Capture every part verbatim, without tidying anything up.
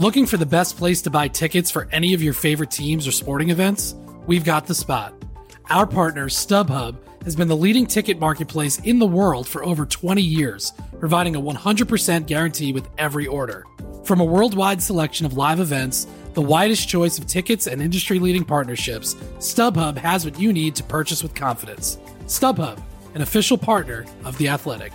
Looking for the best place to buy tickets for any of your favorite teams or sporting events? We've got the spot. Our partner, StubHub, has been the leading ticket marketplace in the world for over twenty years, providing a one hundred percent guarantee with every order. From a worldwide selection of live events, the widest choice of tickets and industry-leading partnerships, StubHub has what you need to purchase with confidence. StubHub, an official partner of The Athletic.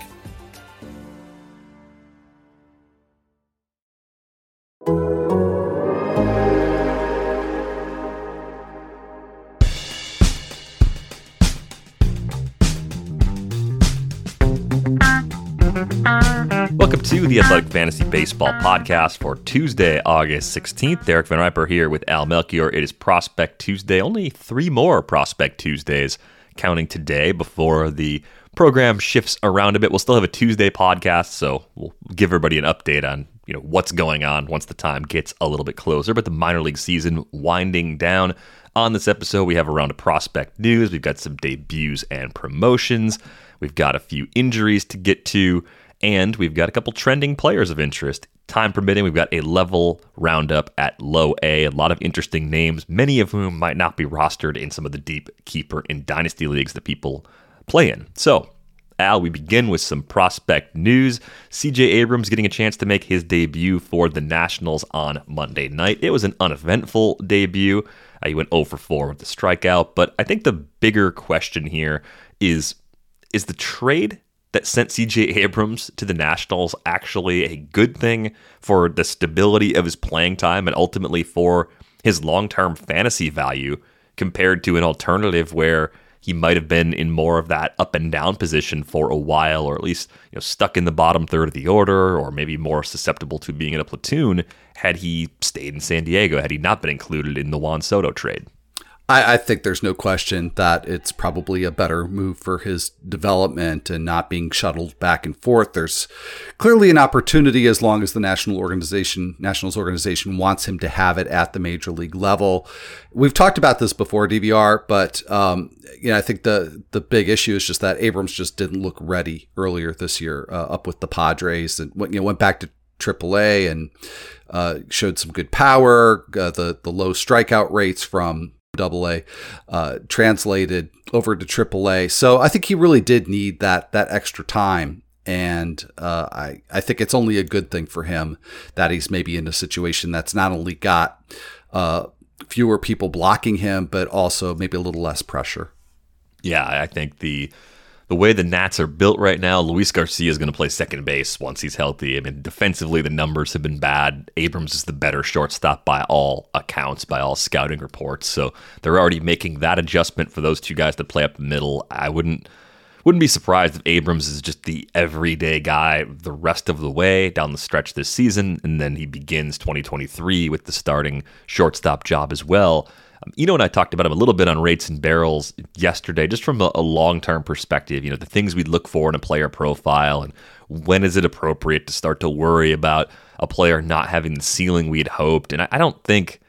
Welcome to the Athletic Fantasy Baseball Podcast for Tuesday, August sixteenth. Derek Van Riper here with Al Melchior. It is Prospect Tuesday. Only three more Prospect Tuesdays counting today before the program shifts around a bit. We'll still have a Tuesday podcast, so we'll give everybody an update on you know what's going on once the time gets a little bit closer. But the minor league season winding down. On this episode, we have a round of prospect news. We've got some debuts and promotions. We've got a few injuries to get to. And we've got a couple trending players of interest. Time permitting, we've got a level roundup at low A. A lot of interesting names, many of whom might not be rostered in some of the deep keeper and dynasty leagues that people play in. So, Al, we begin with some prospect news. C J Abrams getting a chance to make his debut for the Nationals on Monday night. It was an uneventful debut. Uh, he went oh for four with the strikeout. But I think the bigger question here is, is the trade that sent C J Abrams to the Nationals actually a good thing for the stability of his playing time and ultimately for his long-term fantasy value compared to an alternative where he might have been in more of that up and down position for a while, or at least you know stuck in the bottom third of the order, or maybe more susceptible to being in a platoon had he stayed in San Diego, had he not been included in the Juan Soto trade. I, I think there's no question that it's probably a better move for his development and not being shuttled back and forth. There's clearly an opportunity as long as the national organization, Nationals organization wants him to have it at the major league level. We've talked about this before, D V R, but um, you know, I think the the big issue is just that Abrams just didn't look ready earlier this year uh, up with the Padres, and you know, went back to triple A and uh, showed some good power. Uh, the the low strikeout rates from Double A uh, translated over to Triple A, so I think he really did need that that extra time, and uh, I I think it's only a good thing for him that he's maybe in a situation that's not only got uh, fewer people blocking him, but also maybe a little less pressure. Yeah, I think the the way the Nats are built right now, Luis Garcia is going to play second base once he's healthy. I mean, defensively, the numbers have been bad. Abrams is the better shortstop by all accounts, by all scouting reports. So they're already making that adjustment for those two guys to play up the middle. I wouldn't wouldn't be surprised if Abrams is just the everyday guy the rest of the way down the stretch this season, and then he begins twenty twenty-three with the starting shortstop job as well. Um, Eno and I talked about him a little bit on Rates and Barrels yesterday, just from a, a long-term perspective, you know, the things we'd look for in a player profile and when is it appropriate to start to worry about a player not having the ceiling we'd hoped. And I, I don't think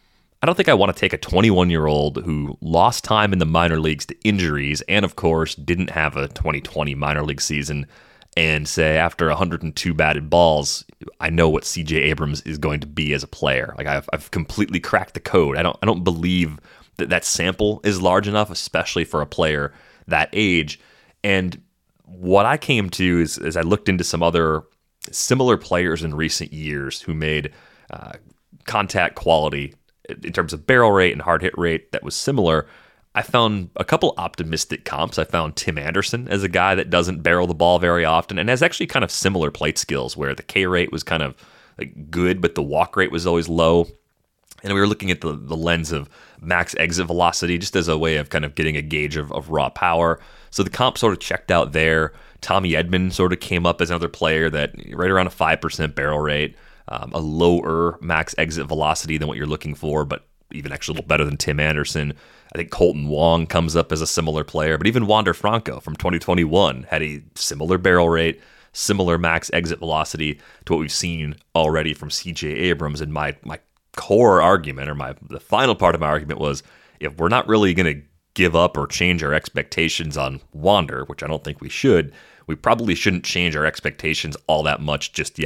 I don't think I want to take a twenty-one-year-old who lost time in the minor leagues to injuries and, of course, didn't have a twenty twenty minor league season and say after one hundred two batted balls, I know what C J Abrams is going to be as a player. Like I've I've completely cracked the code. I don't I don't believe that that sample is large enough, especially for a player that age. And what I came to is, as I looked into some other similar players in recent years who made uh, contact quality in terms of barrel rate and hard hit rate that was similar, I found a couple optimistic comps. I found Tim Anderson as a guy that doesn't barrel the ball very often and has actually kind of similar plate skills where the K rate was kind of like good, but the walk rate was always low. And we were looking at the, the lens of max exit velocity just as a way of kind of getting a gauge of, of raw power. So the comp sort of checked out there. Tommy Edman sort of came up as another player that right around a five percent barrel rate, um, a lower max exit velocity than what you're looking for, but even actually a little better than Tim Anderson. I think Colton Wong comes up as a similar player, but even Wander Franco from twenty twenty-one had a similar barrel rate, similar max exit velocity to what we've seen already from C J Abrams. And my my core argument, or my the final part of my argument was, if we're not really going to give up or change our expectations on Wander, which I don't think we should, we probably shouldn't change our expectations all that much just yet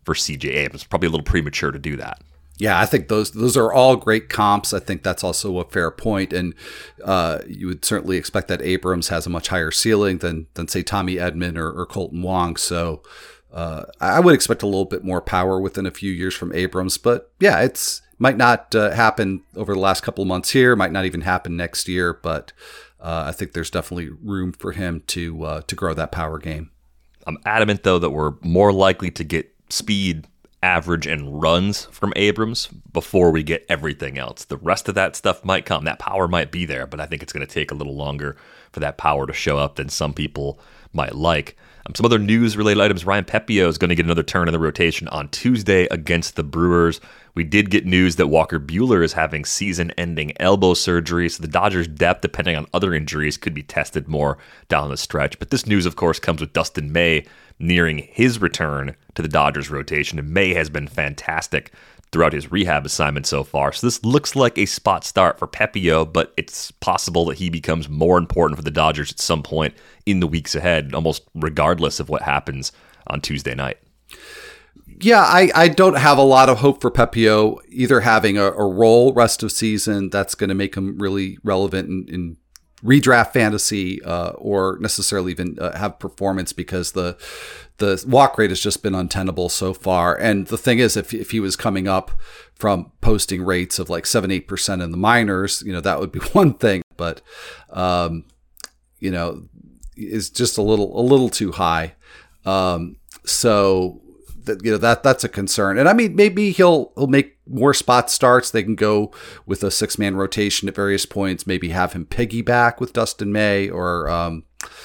for C J Abrams. Probably a little premature to do that. Yeah, I think those those are all great comps. I think that's also a fair point, and uh, you would certainly expect that Abrams has a much higher ceiling than than say Tommy Edman or, or Colton Wong. So uh, I would expect a little bit more power within a few years from Abrams. But yeah, it's might not uh, happen over the last couple of months here. Might not even happen next year. But uh, I think there's definitely room for him to uh, to grow that power game. I'm adamant though that we're more likely to get speed, average, and runs from Abrams before we get everything else. The rest of that stuff might come. That power might be there, but I think it's going to take a little longer for that power to show up than some people might like. Um, some other news-related items. Ryan Pepiot is going to get another turn in the rotation on Tuesday against the Brewers. We did get news that Walker Buehler is having season-ending elbow surgery, so the Dodgers' depth, depending on other injuries, could be tested more down the stretch. But this news, of course, comes with Dustin May nearing his return to the Dodgers rotation, and May has been fantastic throughout his rehab assignment so far. So this looks like a spot start for Pepiot, but it's possible that he becomes more important for the Dodgers at some point in the weeks ahead, almost regardless of what happens on Tuesday night. Yeah, I, I don't have a lot of hope for Pepiot either having a, a role rest of season that's going to make him really relevant in, in redraft fantasy uh, or necessarily even uh, have performance, because the the walk rate has just been untenable so far. And the thing is, if if he was coming up from posting rates of like seven, eight percent in the minors, you know, that would be one thing. But, um, you know, is just a little a little too high. Um, so that, you know, that that's a concern. And I mean, maybe he'll he'll make more spot starts. They can go with a six man rotation at various points. Maybe have him piggyback with Dustin May, or um,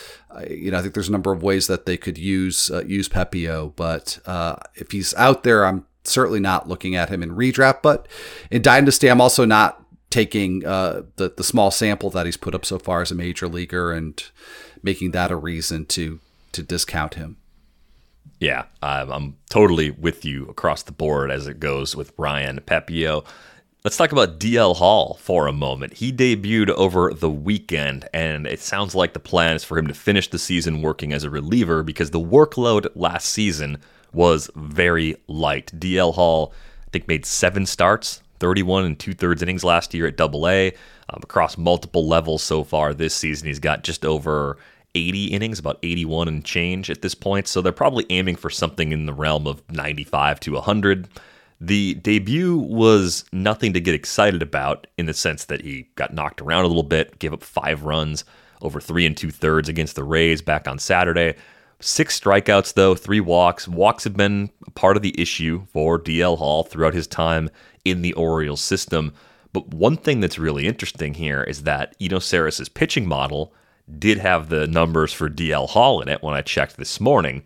you know, I think there's a number of ways that they could use uh, use Pepiot. But uh, if he's out there, I'm certainly not looking at him in redraft. But in Dynasty, I'm also not taking uh, the the small sample that he's put up so far as a major leaguer and making that a reason to to discount him. Yeah, I'm, I'm totally with you across the board as it goes with Ryan Pepiot. Let's talk about D L Hall for a moment. He debuted over the weekend, and it sounds like the plan is for him to finish the season working as a reliever because the workload last season was very light. D L Hall, I think, made seven starts, thirty-one and two-thirds innings last year at Double A. Um, across multiple levels so far this season, he's got just over eighty innings, about eighty-one and change at this point. So they're probably aiming for something in the realm of ninety-five to one hundred. The debut was nothing to get excited about in the sense that he got knocked around a little bit, gave up five runs over three and two thirds against the Rays back on Saturday. Six strikeouts, though, three walks. Walks have been a part of the issue for D L Hall throughout his time in the Orioles system. But one thing that's really interesting here is that Eno Sarris's pitching model did have the numbers for D L Hall in it when I checked this morning.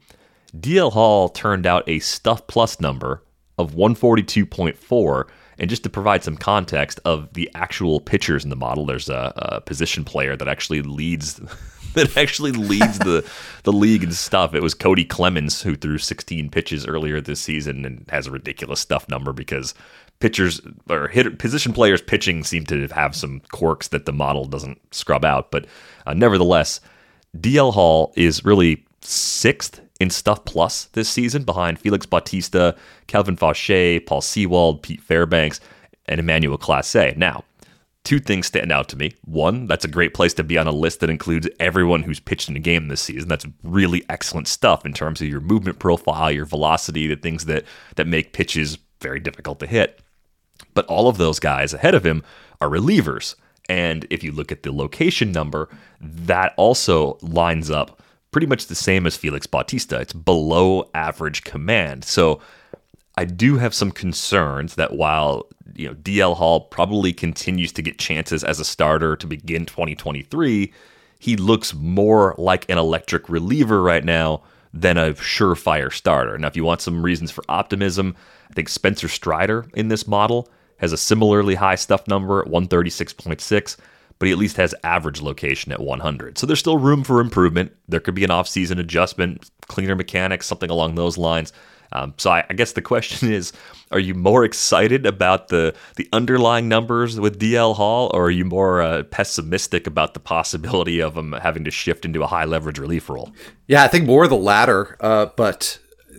D L Hall turned out a Stuff Plus number of one forty-two point four, and just to provide some context of the actual pitchers in the model, there's a, a position player that actually leads that actually leads the the league in stuff. It was Cody Clemens, who threw sixteen pitches earlier this season and has a ridiculous stuff number because pitchers or hitter, position players pitching seem to have some quirks that the model doesn't scrub out. But uh, nevertheless, D L Hall is really sixth in Stuff Plus this season behind Felix Bautista, Calvin Fauché, Paul Sewald, Pete Fairbanks, and Emmanuel Clase. Now, two things stand out to me. One, that's a great place to be on a list that includes everyone who's pitched in a game this season. That's really excellent stuff in terms of your movement profile, your velocity, the things that, that make pitches very difficult to hit. But all of those guys ahead of him are relievers. And if you look at the location number, that also lines up pretty much the same as Felix Bautista. It's below average command. So I do have some concerns that while, you know, D L Hall probably continues to get chances as a starter to begin twenty twenty-three, he looks more like an electric reliever right now than a surefire starter. Now, if you want some reasons for optimism, I think Spencer Strider in this model has a similarly high stuff number at one thirty-six point six, but he at least has average location at one hundred. So there's still room for improvement. There could be an off-season adjustment, cleaner mechanics, something along those lines. Um, so I, I guess the question is, are you more excited about the the underlying numbers with D L Hall, or are you more uh, pessimistic about the possibility of him having to shift into a high-leverage relief role? Yeah, I think more the latter, uh, but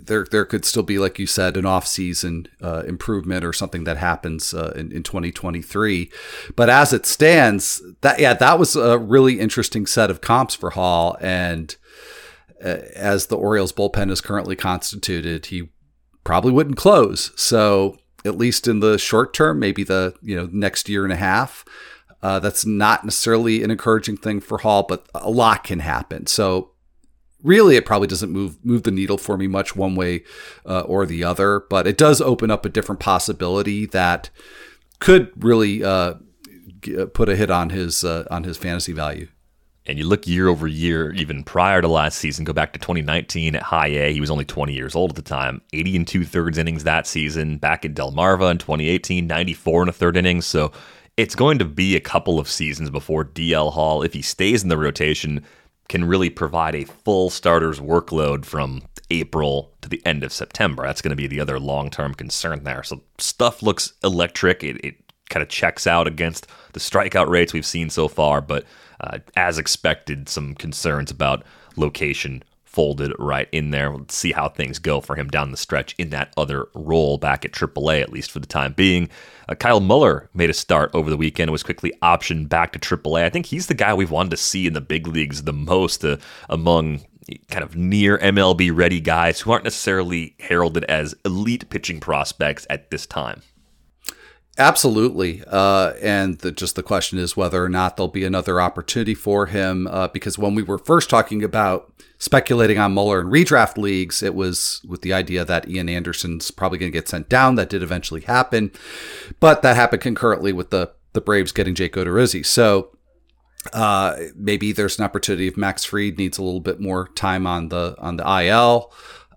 there there could still be, like you said, an off-season uh, improvement or something that happens uh, in, in twenty twenty-three. But as it stands, that yeah, that was a really interesting set of comps for Hall. And uh, as the Orioles bullpen is currently constituted, he probably wouldn't close. So at least in the short term, maybe the you know next year and a half, uh, that's not necessarily an encouraging thing for Hall, but a lot can happen. So really, it probably doesn't move move the needle for me much one way uh, or the other, but it does open up a different possibility that could really uh, g- put a hit on his uh, on his fantasy value. And you look year over year, even prior to last season, go back to twenty nineteen at High A. He was only twenty years old at the time. eighty and two thirds innings that season. Back at Delmarva in twenty eighteen, ninety-four and a third innings. So it's going to be a couple of seasons before D L Hall, if he stays in the rotation, can really provide a full starter's workload from April to the end of September. That's going to be the other long-term concern there. So stuff looks electric. It, it kind of checks out against the strikeout rates we've seen so far, but uh, as expected, some concerns about location folded right in there. We'll see how things go for him down the stretch in that other role back at triple A, at least for the time being. Uh, Kyle Muller made a start over the weekend and was quickly optioned back to triple A. I think he's the guy we've wanted to see in the big leagues the most uh, among kind of near M L B ready guys who aren't necessarily heralded as elite pitching prospects at this time. Absolutely. Uh, and the, just the question is whether or not there'll be another opportunity for him. Uh, because when we were first talking about speculating on Muller in redraft leagues, it was with the idea that Ian Anderson's probably going to get sent down. That did eventually happen. But that happened concurrently with the, the Braves getting Jake Odorizzi. So uh, maybe there's an opportunity if Max Fried needs a little bit more time on the on the I L.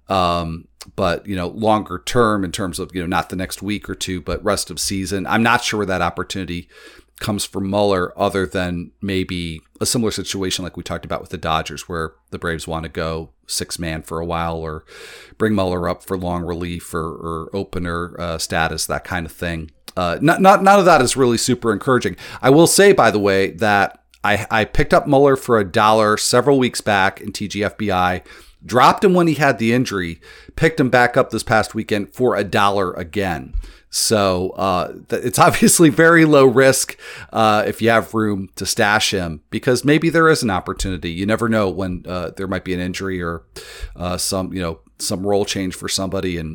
Um, But, you know, longer term in terms of, you know, not the next week or two, but rest of season, I'm not sure where that opportunity comes for Muller other than maybe a similar situation like we talked about with the Dodgers, where the Braves want to go six man for a while or bring Muller up for long relief or, or opener uh, status, that kind of thing. Uh, not, not, none of that is really super encouraging. I will say, by the way, that I, I picked up Muller for a dollar several weeks back in T G F B I. Dropped him when he had the injury, picked him back up this past weekend for a dollar again. So uh, th- it's obviously very low risk uh, if you have room to stash him, because maybe there is an opportunity. You never know when uh, there might be an injury or uh, some, you know, some role change for somebody. And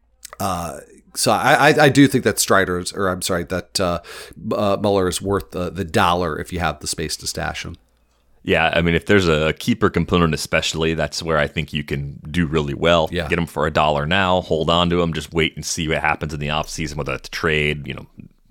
uh, so I, I, I do think that Strider's, or I'm sorry, that uh, uh, Muller is worth uh, the dollar if you have the space to stash him. Yeah, I mean, if there's a keeper component especially, that's where I think you can do really well. Yeah. Get him for a dollar now, hold on to him, just wait and see what happens in the offseason, whether it's trade, you know,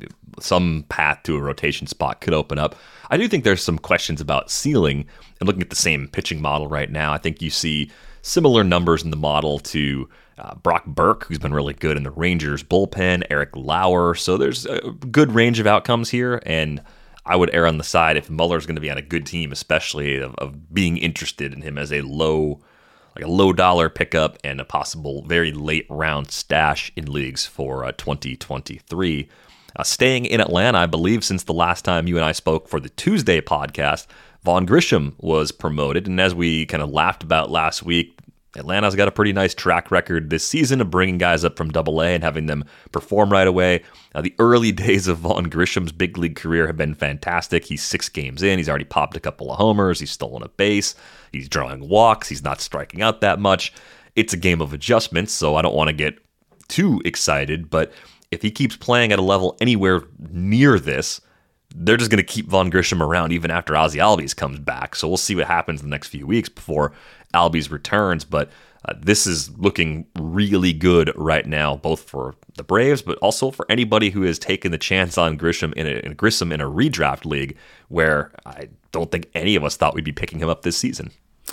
some path to a rotation spot could open up. I do think there's some questions about ceiling, and looking at the same pitching model right now, I think you see similar numbers in the model to uh, Brock Burke, who's been really good in the Rangers bullpen, Eric Lauer, so there's a good range of outcomes here, and I would err on the side, if Muller's going to be on a good team, especially of, of being interested in him as a low, like a low dollar pickup and a possible very late round stash in leagues for uh, twenty twenty-three. Uh, staying in Atlanta, I believe since the last time you and I spoke for the Tuesday podcast, Vaughn Grisham was promoted. And as we kind of laughed about last week, Atlanta's got a pretty nice track record this season of bringing guys up from double A and having them perform right away. Now, the early days of Vaughn Grisham's big league career have been fantastic. He's six games in. He's already popped a couple of homers. He's stolen a base. He's drawing walks. He's not striking out that much. It's a game of adjustments, so I don't want to get too excited. But if he keeps playing at a level anywhere near this, they're just going to keep Vaughn Grisham around even after Ozzie Albies comes back. So we'll see what happens in the next few weeks before Albies returns. But uh, this is looking really good right now, both for the Braves, but also for anybody who has taken the chance on Grisham in a, in Grissom in a redraft league, where I don't think any of us thought we'd be picking him up this season.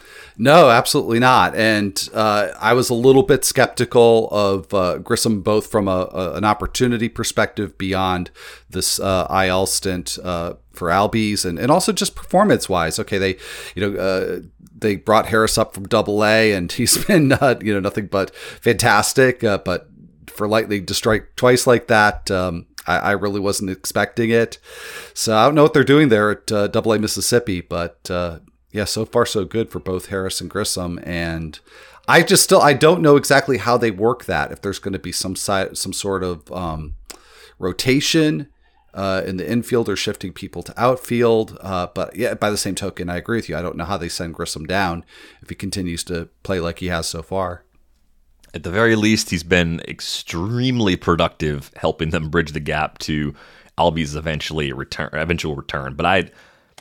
No, absolutely not. And uh, I was a little bit skeptical of uh, Grissom, both from a, a, an opportunity perspective beyond this uh, I L stint uh, for Albies, and, and also just performance-wise. Okay, they, you know, uh, they brought Harris up from Double A, and he's been, uh, you know, nothing but fantastic. Uh, but for Lightning to strike twice like that, um, I, I really wasn't expecting it. So I don't know what they're doing there at uh, Double A Mississippi, but. Uh, Yeah, so far so good for both Harris and Grissom, and I just still I don't know exactly how they work that. If there's going to be some side some sort of um, rotation uh, in the infield or shifting people to outfield. Uh, but yeah, by the same token, I agree with you. I don't know how they send Grissom down if he continues to play like he has so far. At the very least, he's been extremely productive, helping them bridge the gap to Albies' eventually return, eventual return. But I,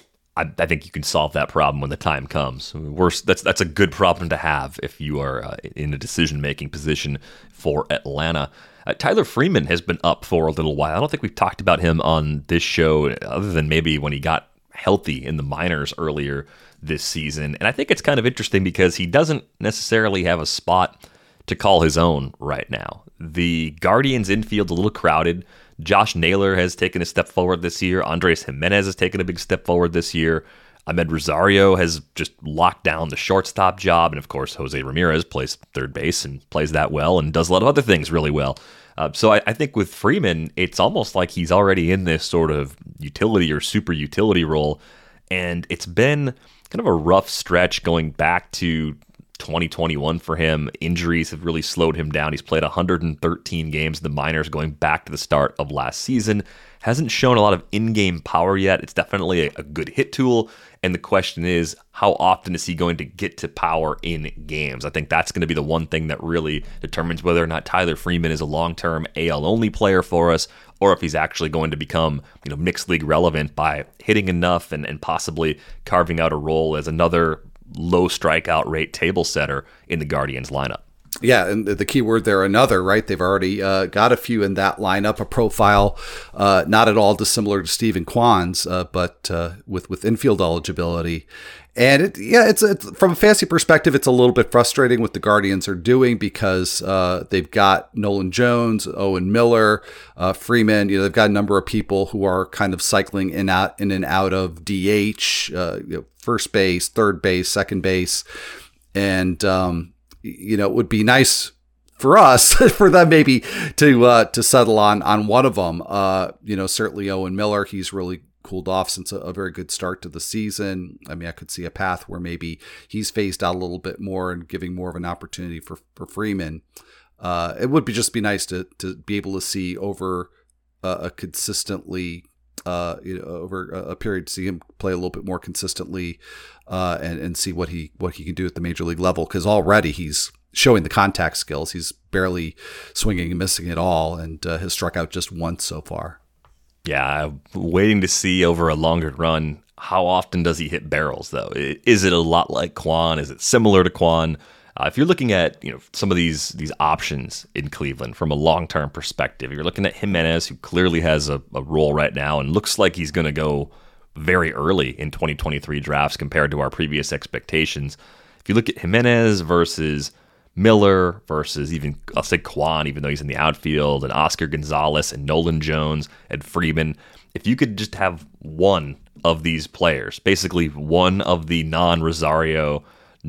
I, I think you can solve that problem when the time comes. Worse, that's that's a good problem to have if you are uh, in a decision-making position for Atlanta. Uh, Tyler Freeman has been up for a little while. I don't think we've talked about him on this show, other than maybe when he got healthy in the minors earlier this season. And I think it's kind of interesting because he doesn't necessarily have a spot to call his own right now. The Guardians infield a little crowded. Josh Naylor has taken a step forward this year. Andres Jimenez has taken a big step forward this year. Ahmed Rosario has just locked down the shortstop job. And of course, Jose Ramirez plays third base and plays that well and does a lot of other things really well. Uh, so I, I think with Freeman, it's almost like he's already in this sort of utility or super utility role. And it's been kind of a rough stretch going back to twenty twenty-one for him. Injuries have really slowed him down. He's played one hundred thirteen games in the minors going back to the start of last season. Hasn't shown a lot of in-game power yet. It's definitely a, a good hit tool. And the question is, how often is he going to get to power in games? I think that's going to be the one thing that really determines whether or not Tyler Freeman is a long-term A L only player for us, or if he's actually going to become, you know, mixed league relevant by hitting enough and, and possibly carving out a role as another low strikeout rate table setter in the Guardians lineup. Yeah, and the key word there, another, right? They've already uh, got a few in that lineup, a profile uh, not at all dissimilar to Stephen Kwan's, uh, but uh, with, with infield eligibility. And it, yeah, it's, it's from a fantasy perspective, it's a little bit frustrating what the Guardians are doing because uh, they've got Nolan Jones, Owen Miller, uh, Freeman. You know, they've got a number of people who are kind of cycling in out in and out of D H, uh, you know, first base, third base, second base, and um, you know, it would be nice for us, for them maybe to uh, to settle on on one of them. Uh, you know, certainly Owen Miller, he's really cooled off since a, a very good start to the season. I mean, I could see a path where maybe he's phased out a little bit more and giving more of an opportunity for, for Freeman. Uh, it would be just be nice to to be able to see over uh, a consistently, uh, you know, over a period, to see him play a little bit more consistently, uh, and and see what he what he can do at the major league level. Because already he's showing the contact skills. He's barely swinging and missing at all, and uh, has struck out just once so far. Yeah, I'm waiting to see over a longer run, how often does he hit barrels, though? Is it a lot like Kwan? Is it similar to Kwan? Uh, if you're looking at, you know, some of these these options in Cleveland from a long-term perspective, you're looking at Jimenez, who clearly has a, a role right now and looks like he's going to go very early in twenty twenty-three drafts compared to our previous expectations. If you look at Jimenez versus Miller versus even, I'll say Kwan, even though he's in the outfield, and Oscar Gonzalez and Nolan Jones and Freeman, if you could just have one of these players, basically one of the non-Rosario,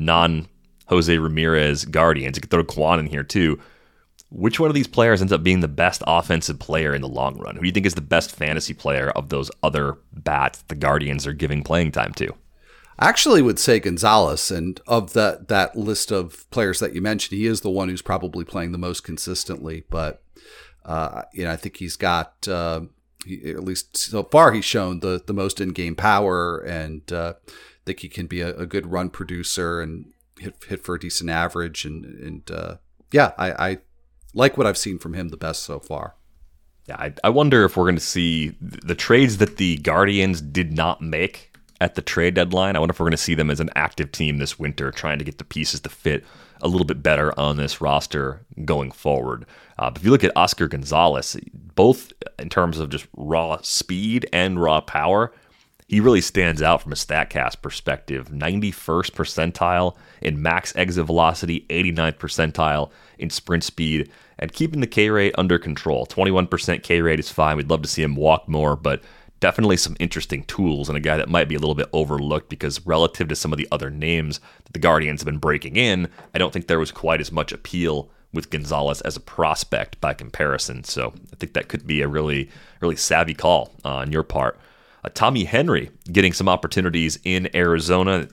non-Jose Ramirez Guardians, you could throw Kwan in here too, which one of these players ends up being the best offensive player in the long run? Who do you think is the best fantasy player of those other bats the Guardians are giving playing time to? I actually would say Gonzalez, and of that that list of players that you mentioned, he is the one who's probably playing the most consistently. But uh, you know, I think he's got uh, he, at least so far he's shown the the most in-game power, and uh, I think he can be a, a good run producer and hit hit for a decent average. And and uh, yeah, I, I like what I've seen from him the best so far. Yeah, I, I wonder if we're going to see the trades that the Guardians did not make at the trade deadline. I wonder if we're going to see them as an active team this winter, trying to get the pieces to fit a little bit better on this roster going forward. Uh, but if you look at Oscar Gonzalez, both in terms of just raw speed and raw power, he really stands out from a StatCast perspective. ninety-first percentile in max exit velocity, eighty-ninth percentile in sprint speed, and keeping the K rate under control. twenty-one percent K rate is fine. We'd love to see him walk more, but definitely some interesting tools, and a guy that might be a little bit overlooked because relative to some of the other names that the Guardians have been breaking in, I don't think there was quite as much appeal with Gonzalez as a prospect by comparison. So I think that could be a really, really savvy call uh, on your part. Uh, Tommy Henry getting some opportunities in Arizona.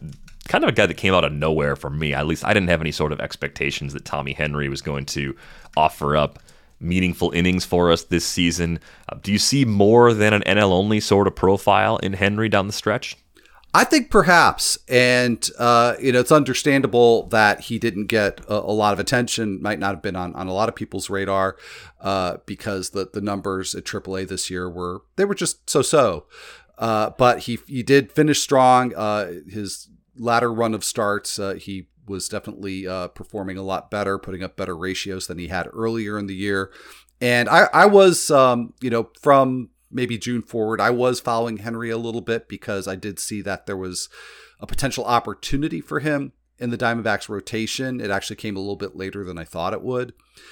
kind of a guy that came out of nowhere for me. At least I didn't have any sort of expectations that Tommy Henry was going to offer up meaningful innings for us this season. Uh, do you see more than an N L-only sort of profile in Henry down the stretch? I think perhaps, and uh, you know, it's understandable that he didn't get a, a lot of attention, might not have been on, on a lot of people's radar, uh, because the, the numbers at triple A this year were, they were just so-so. Uh, but he he did finish strong. Uh, his latter run of starts, uh, he was definitely uh, performing a lot better, putting up better ratios than he had earlier in the year. And I, I was, um, you know, from maybe June forward, I was following Henry a little bit because I did see that there was a potential opportunity for him in the Diamondbacks rotation. It actually came a little bit later than I thought it would.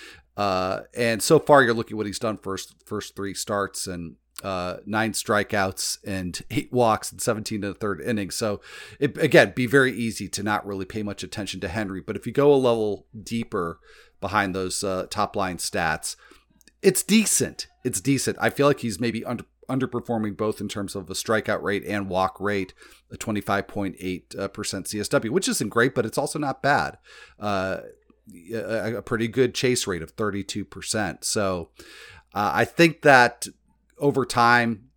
Uh, and so far, you're looking at what he's done first first three starts and uh, nine strikeouts and eight walks and seventeen in the third inning. So it, again, be very easy to not really pay much attention to Henry. But if you go a level deeper behind those uh, top line stats, it's decent. It's decent. I feel like he's maybe under, underperforming both in terms of the strikeout rate and walk rate, a twenty-five point eight percent C S W, which isn't great, but it's also not bad. Uh, a, a pretty good chase rate of thirty-two percent. So uh, I think that over time,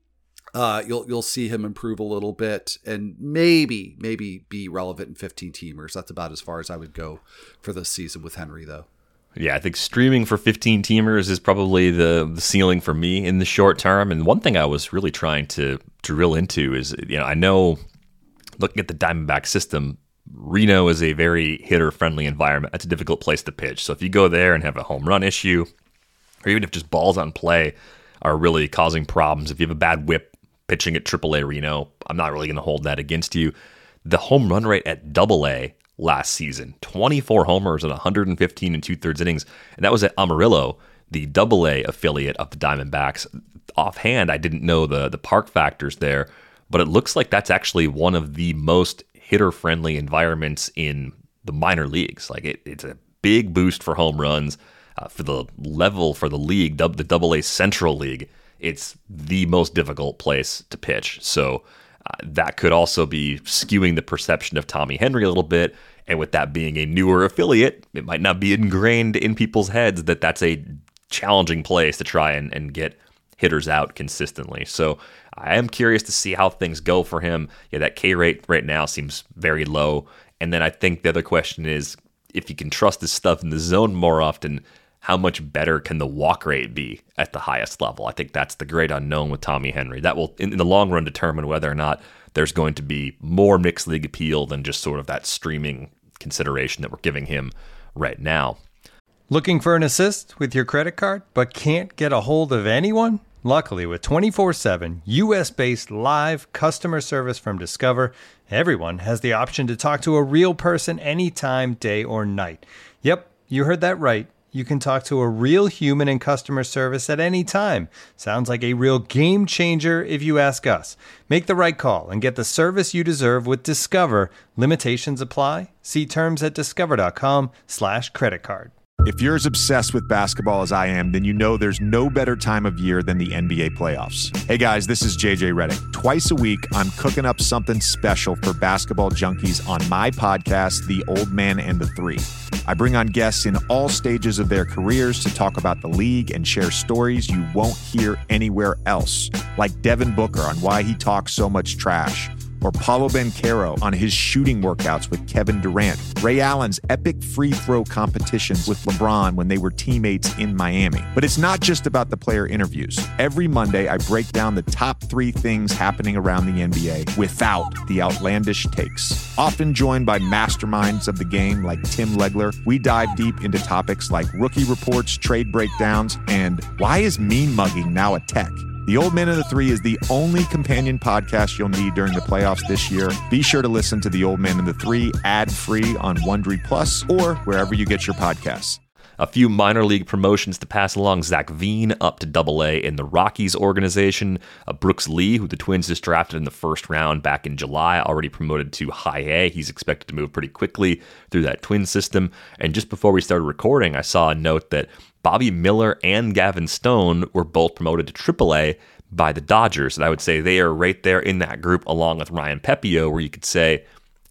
uh, you'll you'll see him improve a little bit and maybe maybe be relevant in fifteen teamers. That's about as far as I would go for this season with Henry, though. Yeah, I think streaming for fifteen teamers is probably the, the ceiling for me in the short term. And one thing I was really trying to drill into is, you know, I know looking at the Diamondback system, Reno is a very hitter-friendly environment. That's a difficult place to pitch. So if you go there and have a home run issue, or even if just balls on play are really causing problems, if you have a bad whip pitching at triple A Reno, I'm not really going to hold that against you. The home run rate at double A last season, twenty-four homers and one hundred fifteen and two-thirds innings, and that was at Amarillo, the double A affiliate of the Diamondbacks. Offhand, I didn't know the, the park factors there, but it looks like that's actually one of the most hitter-friendly environments in the minor leagues. Like it, it's a big boost for home runs. Uh, for the level for the league, the double A Central League, it's the most difficult place to pitch. So uh, that could also be skewing the perception of Tommy Henry a little bit. And with that being a newer affiliate, it might not be ingrained in people's heads that that's a challenging place to try and, and get hitters out consistently. So I am curious to see how things go for him. Yeah, that K rate right now seems very low. And then I think the other question is, if you can trust his stuff in the zone more often, how much better can the walk rate be at the highest level? I think that's the great unknown with Tommy Henry. That will, in the long run, determine whether or not there's going to be more mixed league appeal than just sort of that streaming consideration that we're giving him right now. Looking for an assist with your credit card, but can't get a hold of anyone? Luckily, with twenty-four seven U S-based live customer service from Discover, everyone has the option to talk to a real person anytime, day or night. Yep, you heard that right. You can talk to a real human in customer service at any time. Sounds like a real game changer if you ask us. Make the right call and get the service you deserve with Discover. Limitations apply. See terms at discover.com slash credit card. If you're as obsessed with basketball as I am, then you know there's no better time of year than the N B A playoffs. Hey guys, this is J J Redick. Twice a week, I'm cooking up something special for basketball junkies on my podcast, The Old Man and the Three. I bring on guests in all stages of their careers to talk about the league and share stories you won't hear anywhere else, like Devin Booker on why he talks so much trash, or Paolo Banchero on his shooting workouts with Kevin Durant, Ray Allen's epic free throw competitions with LeBron when they were teammates in Miami. But it's not just about the player interviews. Every Monday, I break down the top three things happening around the N B A without the outlandish takes. Often joined by masterminds of the game like Tim Legler, we dive deep into topics like rookie reports, trade breakdowns, and why is mean mugging now a tech? The Old Man and the Three is the only companion podcast you'll need during the playoffs this year. Be sure to listen to The Old Man and the Three ad-free on Wondery Plus or wherever you get your podcasts. A few minor league promotions to pass along. Zach Veen up to double A in the Rockies organization. Uh, Brooks Lee, who the Twins just drafted in the first round back in July, already promoted to high A. He's expected to move pretty quickly through that Twins system. And just before we started recording, I saw a note that Bobby Miller and Gavin Stone were both promoted to triple A by the Dodgers. And I would say they are right there in that group along with Ryan Pepio, where you could say,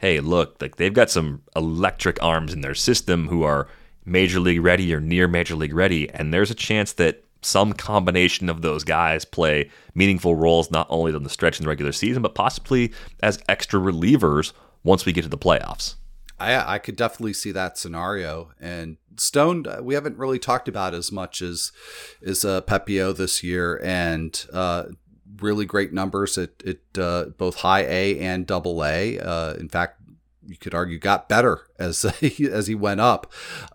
hey, look, like they've got some electric arms in their system who are major league ready or near major league ready, and there's a chance that some combination of those guys play meaningful roles not only on the stretch in the regular season, but possibly as extra relievers once we get to the playoffs. I, I could definitely see that scenario. And Stone, we haven't really talked about as much as is uh, Pepiot this year, and uh, really great numbers at, at uh, both high A and double A. Uh, in fact, you could argue got better as he, as he went up.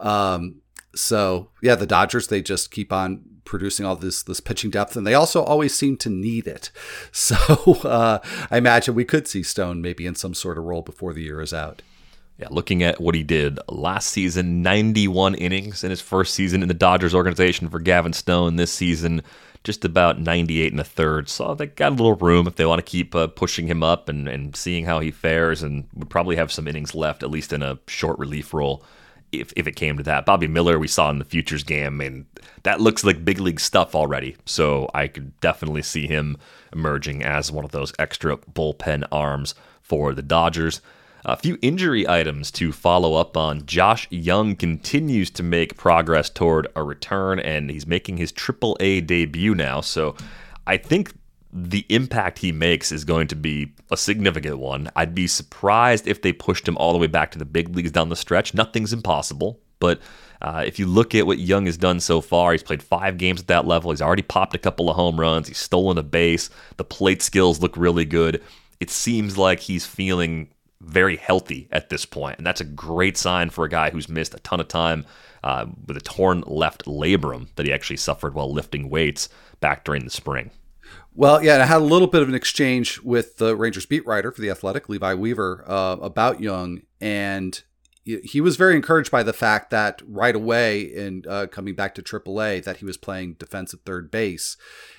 Um, so yeah, the Dodgers, they just keep on producing all this this pitching depth, and they also always seem to need it. So uh, I imagine we could see Stone maybe in some sort of role before the year is out. Yeah, looking at what he did last season, ninety-one innings in his first season in the Dodgers organization for Gavin Stone. This season, just about ninety-eight and a third. So they got a little room if they want to keep uh, pushing him up and, and seeing how he fares, and would probably have some innings left, at least in a short relief role, if if it came to that. Bobby Miller, we saw in the Futures game, and that looks like big league stuff already. So I could definitely see him emerging as one of those extra bullpen arms for the Dodgers. A few injury items to follow up on. Josh Young continues to make progress toward a return, and he's making his triple A debut now. So I think the impact he makes is going to be a significant one. I'd be surprised if they pushed him all the way back to the big leagues down the stretch. Nothing's impossible, but uh, if you look at what Young has done so far, he's played five games at that level. He's already popped a couple of home runs. He's stolen a base. The plate skills look really good. It seems like he's feeling very healthy at this point, and that's a great sign for a guy who's missed a ton of time uh, with a torn left labrum that he actually suffered while lifting weights back during the spring. Well, yeah, and I had a little bit of an exchange with the Rangers beat writer for The Athletic, Levi Weaver, uh, about Young, and he was very encouraged by the fact that right away in uh, coming back to triple A that he was playing defensive third base.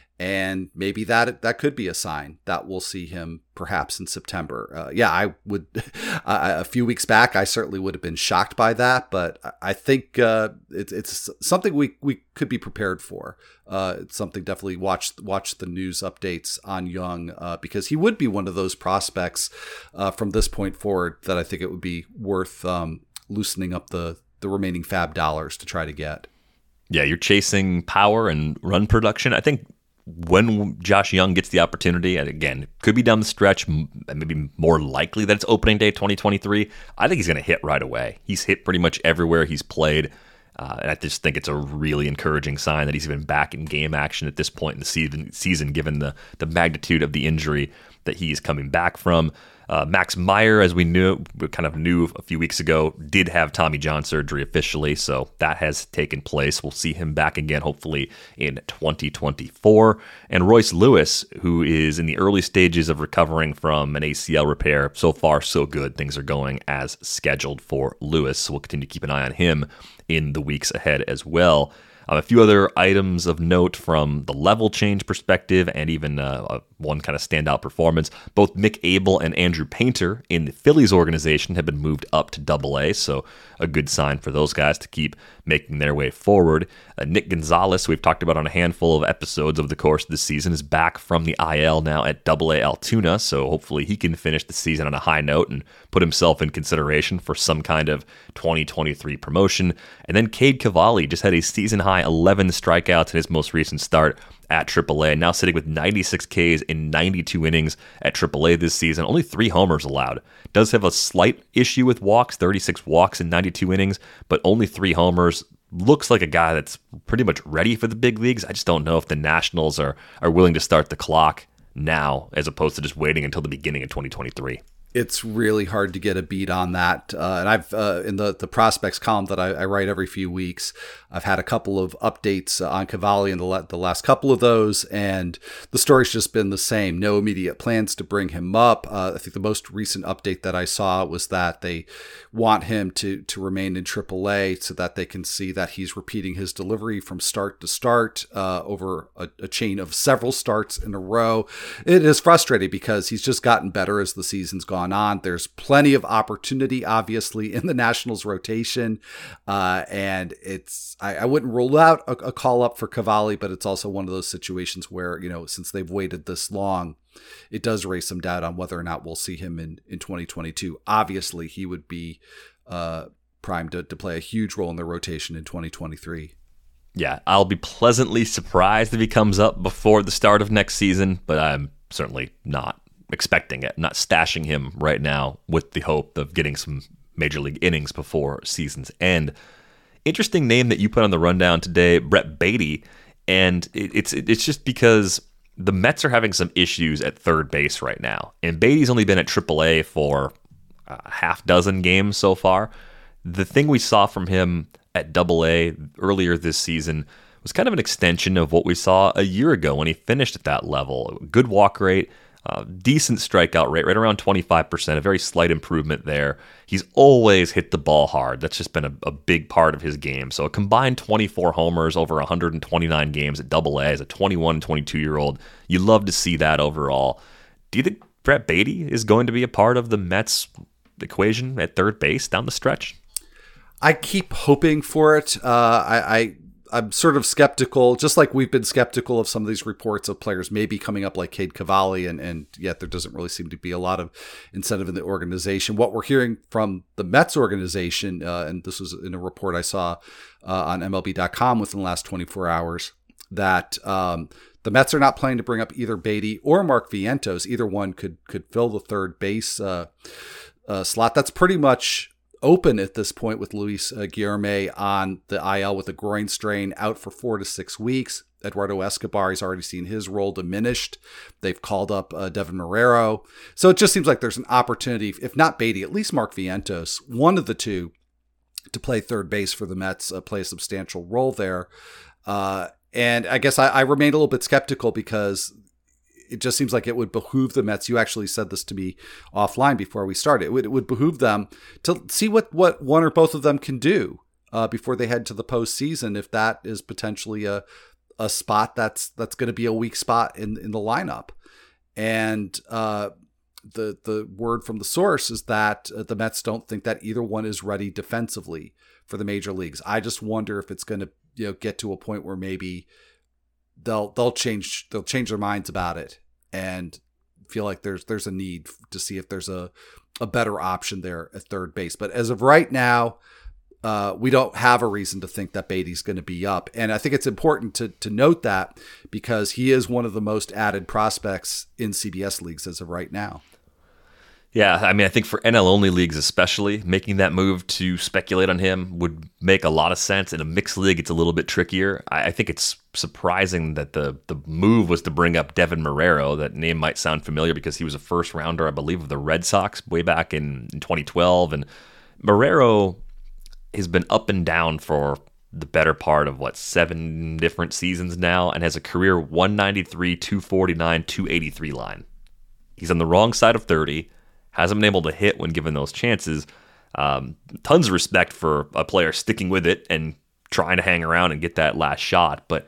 And maybe that that could be a sign that we'll see him perhaps in September. Uh, yeah, I would. Uh, a few weeks back, I certainly would have been shocked by that, but I think uh, it, it's something we, we could be prepared for. Uh, it's something definitely watch watch the news updates on Young uh, because he would be one of those prospects uh, from this point forward that I think it would be worth um, loosening up the the remaining fab dollars to try to get. Yeah, you're chasing power and run production. I think when Josh Young gets the opportunity, and again, could be down the stretch, maybe more likely that it's opening day twenty twenty-three, I think he's going to hit right away. He's hit pretty much everywhere he's played, uh, and I just think it's a really encouraging sign that he's even back in game action at this point in the season, season given the, the magnitude of the injury that he's coming back from. Uh, Max Meyer, as we knew, we kind of knew a few weeks ago, did have Tommy John surgery officially, so that has taken place. We'll see him back again, hopefully, in twenty twenty-four. And Royce Lewis, who is in the early stages of recovering from an A C L repair. So far, so good. Things are going as scheduled for Lewis, so we'll continue to keep an eye on him in the weeks ahead as well. Um, a few other items of note from the level change perspective and even uh, one kind of standout performance. Both Mick Abel and Andrew Painter in the Phillies organization have been moved up to double A, so a good sign for those guys to keep making their way forward. Uh, Nick Gonzalez, who we've talked about on a handful of episodes over the course of the season, is back from the I L now at double A Altoona, so hopefully he can finish the season on a high note and put himself in consideration for some kind of twenty twenty-three promotion. And then Cade Cavalli just had a season-high eleven strikeouts in his most recent start at triple A, now sitting with ninety-six Ks in ninety-two innings at triple A this season. Only three homers allowed. Does have a slight issue with walks, thirty-six walks in ninety-two innings, but only three homers. Looks like a guy that's pretty much ready for the big leagues. I just don't know if the Nationals are, are willing to start the clock now as opposed to just waiting until the beginning of twenty twenty-three. It's really hard to get a beat on that. Uh, and I've, uh, in the, the prospects column that I, I write every few weeks, I've had a couple of updates on Cavalli in the, la- the last couple of those, and the story's just been the same. No immediate plans to bring him up. Uh, I think the most recent update that I saw was that they want him to, to remain in triple A so that they can see that he's repeating his delivery from start to start uh, over a, a chain of several starts in a row. It is frustrating because he's just gotten better as the season's gone gone on. There's plenty of opportunity, obviously, in the Nationals rotation. Uh, and it's, I, I wouldn't rule out a, a call up for Cavalli, but it's also one of those situations where, you know, since they've waited this long, it does raise some doubt on whether or not we'll see him in, in twenty twenty-two. Obviously, he would be uh, primed to, to play a huge role in the rotation in twenty twenty-three. Yeah, I'll be pleasantly surprised if he comes up before the start of next season, but I'm certainly not expecting it. I'm not stashing him right now with the hope of getting some major league innings before season's end. Interesting name that you put on the rundown today, Brett Baty, and it, it's it's just because the Mets are having some issues at third base right now, and Baty's only been at triple A for a half dozen games so far. The thing we saw from him at double A earlier this season was kind of an extension of what we saw a year ago when he finished at that level. Good walk rate, uh, decent strikeout rate, right around twenty-five percent, a very slight improvement there. He's always hit the ball hard. That's just been a, a big part of his game. So a combined twenty-four homers over one hundred twenty-nine games at double A as a twenty-one, twenty-two-year-old. You love to see that overall. Do you think Brett Baty is going to be a part of the Mets equation at third base down the stretch? I keep hoping for it. Uh, I, I, I'm sort of skeptical, just like we've been skeptical of some of these reports of players maybe coming up like Cade Cavalli, and, and yet there doesn't really seem to be a lot of incentive in the organization. What we're hearing from the Mets organization, uh, and this was in a report I saw uh, on M L B dot com within the last twenty-four hours, that um, the Mets are not planning to bring up either Baty or Mark Vientos. Either one could could fill the third base uh, uh, slot. That's pretty much open at this point with Luis uh, Guillorme on the I L with a groin strain, out for four to six weeks. Eduardo Escobar has already seen his role diminished. They've called up uh, Devin Marrero. So it just seems like there's an opportunity, if not Baty, at least Mark Vientos, one of the two, to play third base for the Mets, uh, play a substantial role there. Uh, and I guess I, I remain a little bit skeptical because it just seems like it would behoove the Mets. You actually said this to me offline before we started. It would, it would behoove them to see what, what one or both of them can do uh, before they head to the postseason, if that is potentially a a spot that's that's going to be a weak spot in, in the lineup. And uh, the the word from the source is that uh, the Mets don't think that either one is ready defensively for the major leagues. I just wonder if it's going to you know get to a point where maybe they'll they'll change they'll change their minds about it and feel like there's there's a need to see if there's a a better option there at third base. But as of right now, uh, we don't have a reason to think that Baty's going to be up. And I think it's important to to note that because he is one of the most added prospects in C B S leagues as of right now. Yeah, I mean, I think for N L-only leagues especially, making that move to speculate on him would make a lot of sense. In a mixed league, it's a little bit trickier. I, I think it's surprising that the the move was to bring up Devin Marrero. That name might sound familiar because he was a first-rounder, I believe, of the Red Sox way back in, in twenty twelve. And Marrero has been up and down for the better part of, what, seven different seasons now, and has a career one ninety-three, two forty-nine, two eighty-three line. He's on the wrong side of thirty. Hasn't been able to hit when given those chances. Um, tons of respect for a player sticking with it and trying to hang around and get that last shot. But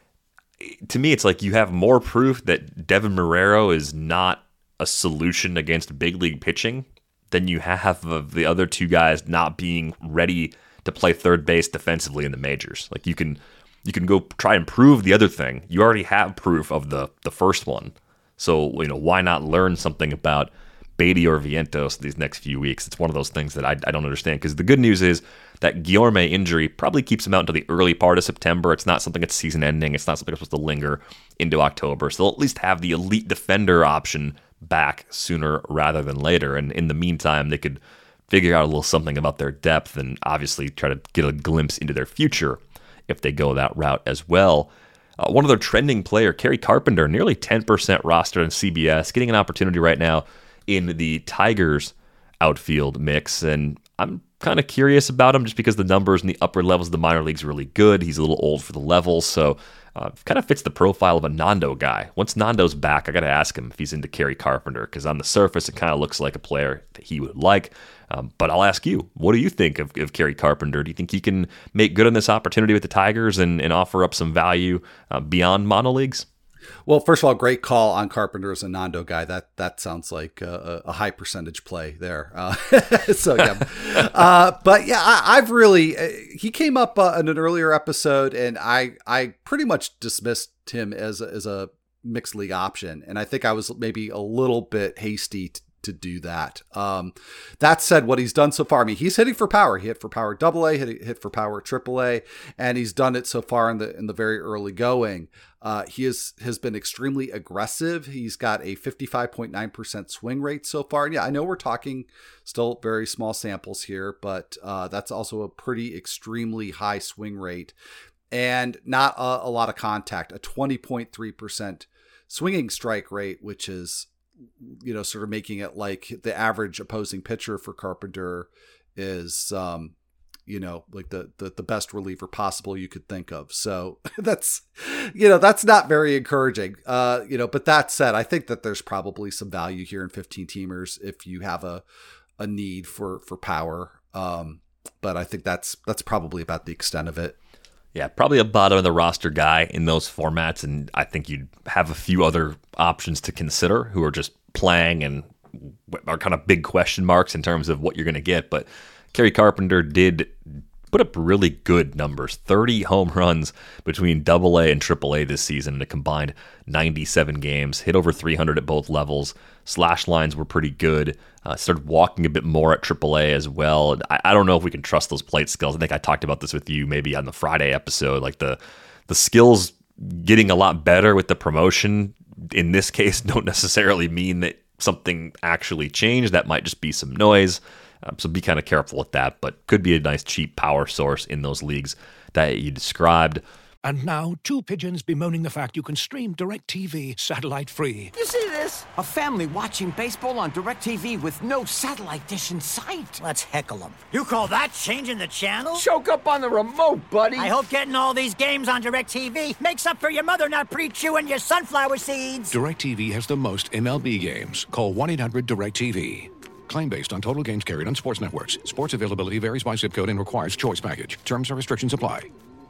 to me, it's like you have more proof that Devin Marrero is not a solution against big league pitching than you have of the other two guys not being ready to play third base defensively in the majors. Like you can you can go try and prove the other thing. You already have proof of the the first one. So, you know, why not learn something about Baty or Vientos these next few weeks? It's one of those things that I, I don't understand, because the good news is that Guillorme injury probably keeps him out until the early part of September. It's not something that's season ending. It's not something that's supposed to linger into October. So they'll at least have the elite defender option back sooner rather than later. And in the meantime, they could figure out a little something about their depth and obviously try to get a glimpse into their future if they go that route as well. Uh, one other trending player, Kerry Carpenter, nearly ten percent rostered in C B S, getting an opportunity right now in the Tigers outfield mix. And I'm kind of curious about him just because the numbers in the upper levels of the minor leagues are really good. He's a little old for the levels, so uh, kind of fits the profile of a Nando guy. Once Nando's back, I got to ask him if he's into Kerry Carpenter, because on the surface, it kind of looks like a player that he would like. Um, but I'll ask you, what do you think of, of Kerry Carpenter? Do you think he can make good on this opportunity with the Tigers and, and offer up some value uh, beyond mono leagues? Well, first of all, great call on Carpenter as a Nando guy. That that sounds like a, a high percentage play there. Uh, so yeah, uh, but yeah, I, I've really uh, he came up uh, in an earlier episode, and I I pretty much dismissed him as a, as a mixed league option, and I think I was maybe a little bit hasty t- to do that. Um, that said, what he's done so far, I mean, he's hitting for power. He hit for power double A, hit, hit for power triple A, and he's done it so far in the in the very early going. Uh, he is, has been extremely aggressive. He's got a fifty-five point nine percent swing rate so far. And yeah, I know we're talking still very small samples here, but uh, that's also a pretty extremely high swing rate and not a, a lot of contact, a twenty point three percent swinging strike rate, which is, you know, sort of making it like the average opposing pitcher for Carpenter is, um, you know, like the, the, the best reliever possible you could think of. So that's, you know, that's not very encouraging, uh, you know, but that said, I think that there's probably some value here in fifteen teamers if you have a, a need for, for power. Um, but I think that's, that's probably about the extent of it. Yeah, probably a bottom of the roster guy in those formats, and I think you'd have a few other options to consider who are just playing and are kind of big question marks in terms of what you're going to get. But Kerry Carpenter did put up really good numbers, thirty home runs between double A and triple A this season in a combined ninety-seven games, hit over three hundred at both levels. Slash lines were pretty good. Uh, started walking a bit more at triple A as well. I, I don't know if we can trust those plate skills. I think I talked about this with you maybe on the Friday episode. Like the the skills getting a lot better with the promotion in this case don't necessarily mean that something actually changed. That might just be some noise. Um, so be kind of careful with that, but could be a nice cheap power source in those leagues that you described. And now, two pigeons bemoaning the fact you can stream DirecTV satellite-free. You see this? A family watching baseball on DirecTV with no satellite dish in sight. Let's heckle them. You call that changing the channel? Choke up on the remote, buddy. I hope getting all these games on DirecTV makes up for your mother not pre-chewing your sunflower seeds. DirecTV has the most M L B games. Call one eight hundred direct T V. Claim based on total games carried on sports networks. Sports availability varies by zip code and requires choice package. Terms and restrictions apply.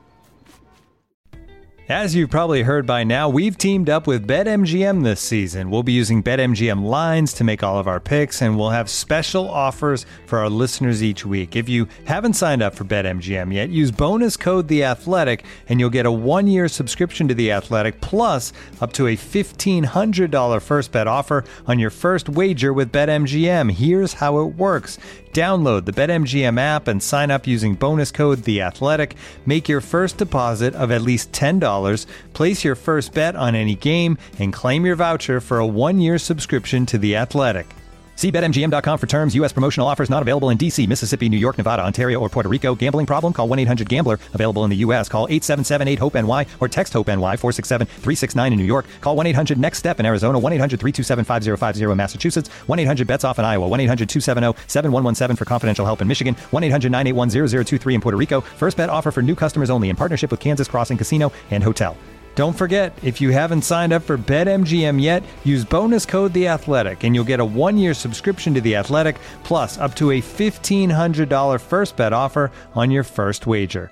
As you've probably heard by now, we've teamed up with BetMGM this season. We'll be using BetMGM lines to make all of our picks, and we'll have special offers for our listeners each week. If you haven't signed up for BetMGM yet, use bonus code The Athletic, and you'll get a one-year subscription to The Athletic, plus up to a fifteen hundred dollars first bet offer on your first wager with BetMGM. Here's how it works. Download the BetMGM app and sign up using bonus code The Athletic. Make your first deposit of at least ten dollars. Place your first bet on any game and claim your voucher for a one-year subscription to The Athletic. See Bet M G M dot com for terms. U S promotional offers not available in D C, Mississippi, New York, Nevada, Ontario, or Puerto Rico. Gambling problem? Call one eight hundred gambler. Available in the U S. Call eight seven seven eight hope N Y or text HOPE-N Y four six seven three six nine in New York. Call one eight hundred next step in Arizona. one eight hundred three two seven five zero five zero in Massachusetts. one eight hundred bets off in Iowa. one eight hundred two seven zero seven one one seven for confidential help in Michigan. one eight hundred nine eight one zero zero two three in Puerto Rico. First bet offer for new customers only in partnership with Kansas Crossing Casino and Hotel. Don't forget, if you haven't signed up for BetMGM yet, use bonus code The Athletic, and you'll get a one-year subscription to The Athletic, plus up to a fifteen hundred dollars first bet offer on your first wager.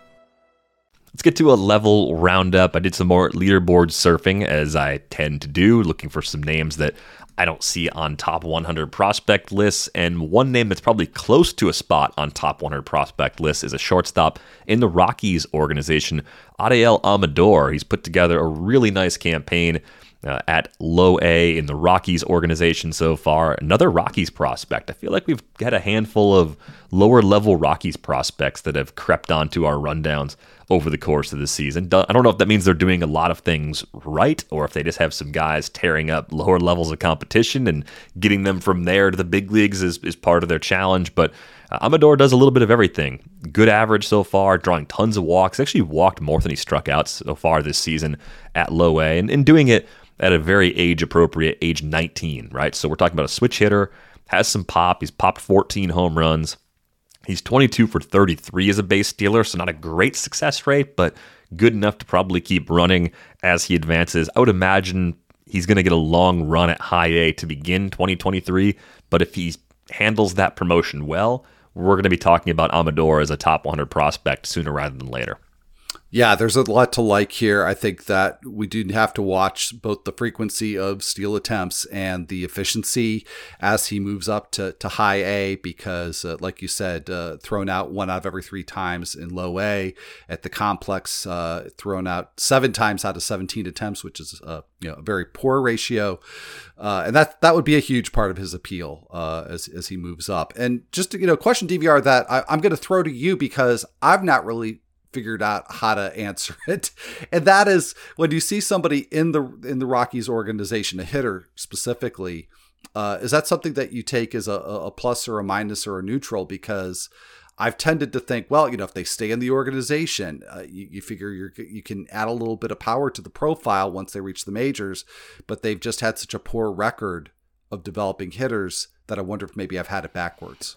Let's get to a level roundup. I did some more leaderboard surfing, as I tend to do, looking for some names that I don't see on top one hundred prospect lists, and one name that's probably close to a spot on top one hundred prospect lists is a shortstop in the Rockies organization, Adael Amador. He's put together a really nice campaign uh, at low A in the Rockies organization so far. Another Rockies prospect. I feel like we've had a handful of lower level Rockies prospects that have crept onto our rundowns over the course of the season. I don't know if that means they're doing a lot of things right, or if they just have some guys tearing up lower levels of competition and getting them from there to the big leagues is, is part of their challenge. But uh, Amador does a little bit of everything. Good average so far, drawing tons of walks. Actually walked more than he struck out so far this season at low A, and, and doing it at a very age-appropriate age nineteen, right? So we're talking about a switch hitter, has some pop. He's popped fourteen home runs. He's twenty-two for thirty-three as a base stealer, so not a great success rate, but good enough to probably keep running as he advances. I would imagine he's going to get a long run at high A to begin twenty twenty-three, but if he handles that promotion well, we're going to be talking about Amador as a top one hundred prospect sooner rather than later. Yeah, there's a lot to like here. I think that we do have to watch both the frequency of steal attempts and the efficiency as he moves up to, to high A because, uh, like you said, uh, thrown out one out of every three times in low A. At the complex, uh, thrown out seven times out of seventeen attempts, which is uh, you know, a very poor ratio. Uh, and that that would be a huge part of his appeal uh, as, as he moves up. And just, you know, question D V R that I, I'm going to throw to you because I've not really figured out how to answer it. And that is when you see somebody in the in the Rockies organization, a hitter specifically, uh, is that something that you take as a, a plus or a minus or a neutral? Because I've tended to think, well, you know, if they stay in the organization, uh, you, you figure you're, you can add a little bit of power to the profile once they reach the majors, but they've just had such a poor record of developing hitters that I wonder if maybe I've had it backwards.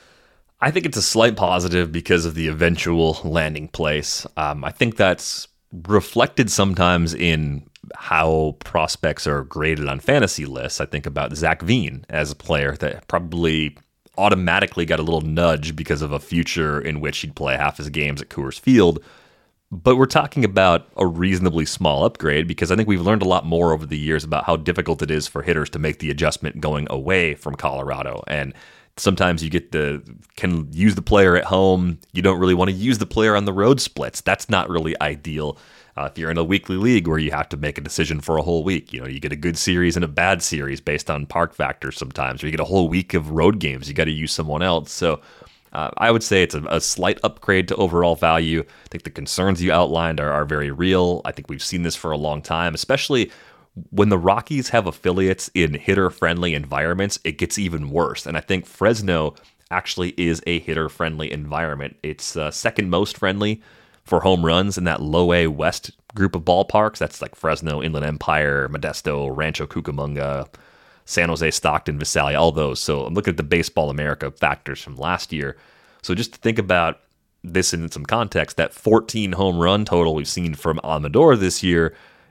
I think it's a slight positive because of the eventual landing place. Um, I think that's reflected sometimes in how prospects are graded on fantasy lists. I think about Zach Veen as a player that probably automatically got a little nudge because of a future in which he'd play half his games at Coors Field. But we're talking about a reasonably small upgrade because I think we've learned a lot more over the years about how difficult it is for hitters to make the adjustment going away from Colorado. And sometimes you get the can use the player at home. You don't really want to use the player on the road splits. That's not really ideal uh, if you're in a weekly league where you have to make a decision for a whole week. You know, you get a good series and a bad series based on park factors sometimes, or you get a whole week of road games. You got to use someone else. So uh, I would say it's a, a slight upgrade to overall value. I think the concerns you outlined are, are very real. I think we've seen this for a long time, especially when the Rockies have affiliates in hitter-friendly environments, it gets even worse. And I think Fresno actually is a hitter-friendly environment. It's uh, second most friendly for home runs in that low-A West group of ballparks. That's like Fresno, Inland Empire, Modesto, Rancho Cucamonga, San Jose, Stockton, Visalia, all those. So I'm looking at the Baseball America factors from last year. So just to think about this in some context, that fourteen home run total we've seen from Amador this year,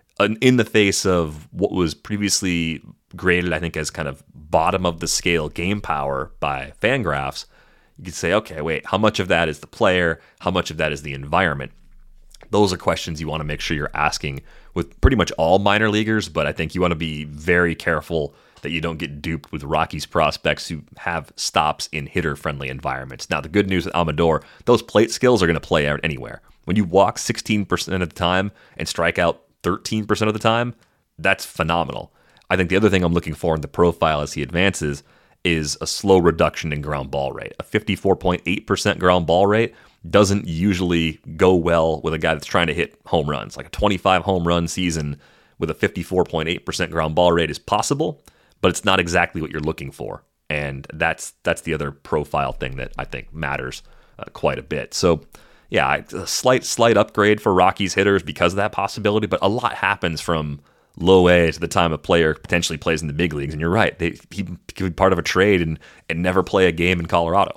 in the face of what was previously graded, I think, as kind of bottom of the scale game power by Fangraphs, you could say, okay, wait, how much of that is the player? How much of that is the environment? Those are questions you want to make sure you're asking with pretty much all minor leaguers, but I think you want to be very careful that you don't get duped with Rockies prospects who have stops in hitter-friendly environments. Now, the good news with Amador, those plate skills are going to play out anywhere. When you walk sixteen percent of the time and strike out thirteen percent of the time, that's phenomenal. I think the other thing I'm looking for in the profile as he advances is a slow reduction in ground ball rate. A fifty-four point eight percent ground ball rate doesn't usually go well with a guy that's trying to hit home runs. Like a twenty-five home run season with a fifty-four point eight percent ground ball rate is possible, but it's not exactly what you're looking for. And that's that's the other profile thing that I think matters uh, quite a bit. So yeah, a slight slight upgrade for Rockies hitters because of that possibility, but a lot happens from low A to the time a player potentially plays in the big leagues. And you're right, they, he could be part of a trade and, and never play a game in Colorado.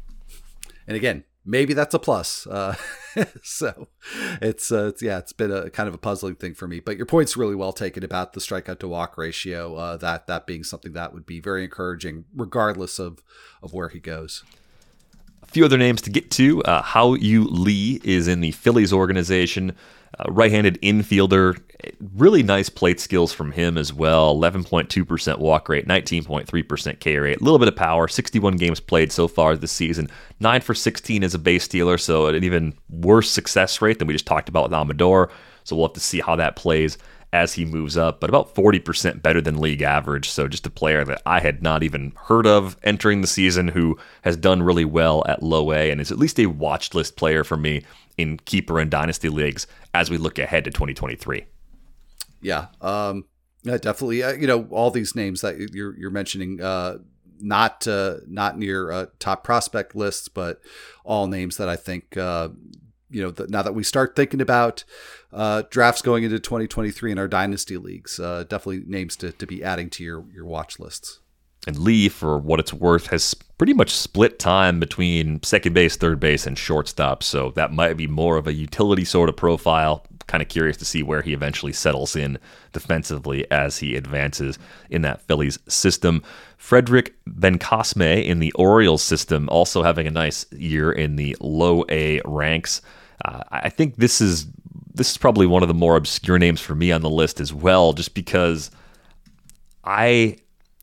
And again, maybe that's a plus. Uh, so it's, uh, it's, yeah, it's been a kind of a puzzling thing for me. But your point's really well taken about the strikeout to walk ratio, uh, that that being something that would be very encouraging regardless of, of where he goes. A few other names to get to. Uh, Hao-Yu Lee is in the Phillies organization. Uh, right-handed infielder. Really nice plate skills from him as well. eleven point two percent walk rate, nineteen point three percent K rate. A little bit of power. sixty-one games played so far this season. nine for sixteen as a base stealer, so an even worse success rate than we just talked about with Amador. So we'll have to see how that plays as he moves up, but about forty percent better than league average. So just a player that I had not even heard of entering the season who has done really well at low A and is at least a watch list player for me in keeper and dynasty leagues as we look ahead to twenty twenty-three. Yeah, um, yeah, definitely. Uh, you know, all these names that you're you're mentioning, uh, not uh, not near uh, top prospect lists, but all names that I think. Uh, You know, the, now that we start thinking about uh, drafts going into twenty twenty-three in our dynasty leagues, uh, definitely names to, to be adding to your, your watch lists. And Lee, for what it's worth, has pretty much split time between second base, third base, and shortstop. So that might be more of a utility sort of profile. Kind of curious to see where he eventually settles in defensively as he advances in that Phillies system. Frederick Bencosme in the Orioles system, also having a nice year in the low A ranks. Uh, I think this is this is probably one of the more obscure names for me on the list as well, just because I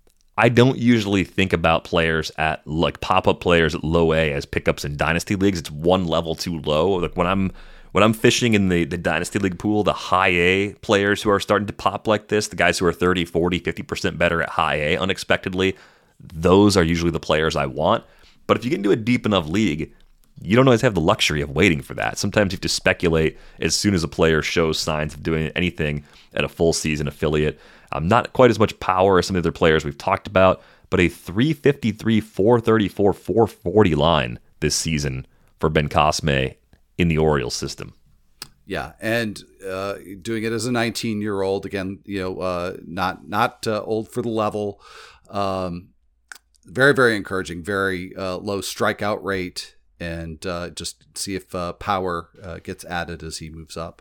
I don't usually think about players at like pop-up players at low A as pickups in dynasty leagues. It's one level too low. Like when I'm when I'm fishing in the, the dynasty league pool, the high A players who are starting to pop like this, the guys who are thirty, forty, fifty percent better at high A unexpectedly, those are usually the players I want. But if you get into a deep enough league, you don't always have the luxury of waiting for that. Sometimes you have to speculate as soon as a player shows signs of doing anything at a full season affiliate. Um, not quite as much power as some of the other players we've talked about, but a three fifty-three, four thirty-four, four forty line this season for Ben Cosme in the Orioles system. Yeah, and uh, doing it as a nineteen-year-old, again, you know, uh, not not uh, old for the level. Um, very, very encouraging, very uh, low strikeout rate, and uh, just see if uh, power uh, gets added as he moves up.